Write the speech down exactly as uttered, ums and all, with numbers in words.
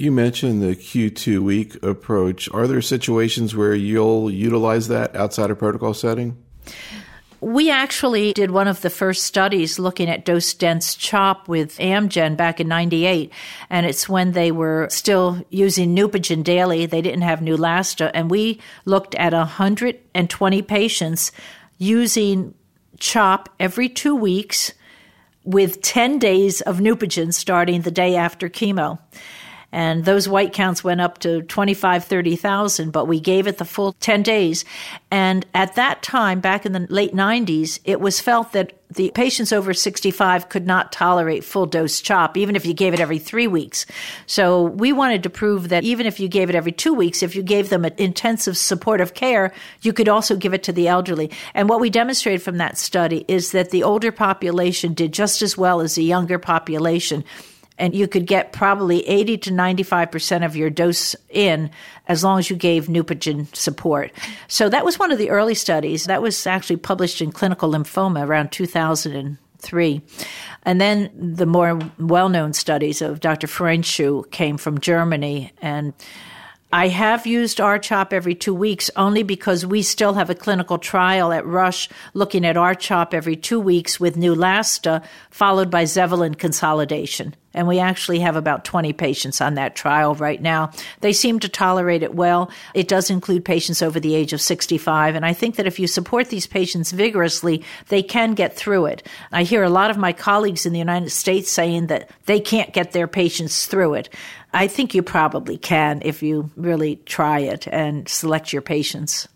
You mentioned the Q two week approach. Are there situations where you'll utilize that outside a protocol setting? We actually did one of the first studies looking at dose-dense CHOP with Amgen back in ninety-eight, and it's when they were still using Neupogen daily. They didn't have Neulasta, and we looked at one hundred twenty patients using CHOP every two weeks with ten days of Neupogen starting the day after chemo. And those white counts went up to twenty-five, thirty thousand, but we gave it the full ten days. And at that time, back in the late nineties, it was felt that the patients over sixty-five could not tolerate full dose CHOP, even if you gave it every three weeks. So we wanted to prove that even if you gave it every two weeks, if you gave them an intensive supportive care, you could also give it to the elderly. And what we demonstrated from that study is that the older population did just as well as the younger population. And you could get probably eighty to ninety-five percent of your dose in as long as you gave Neupogen support. So that was one of the early studies. That was actually published in Clinical Lymphoma around two thousand three. And then the more well-known studies of Doctor Ferencziu came from Germany. And I have used R CHOP every two weeks only because we still have a clinical trial at Rush looking at R CHOP every two weeks with Neulasta, followed by Zevalin consolidation. And we actually have about twenty patients on that trial right now. They seem to tolerate it well. It does include patients over the age of sixty-five. And I think that if you support these patients vigorously, they can get through it. I hear a lot of my colleagues in the United States saying that they can't get their patients through it. I think you probably can if you really try it and select your patients.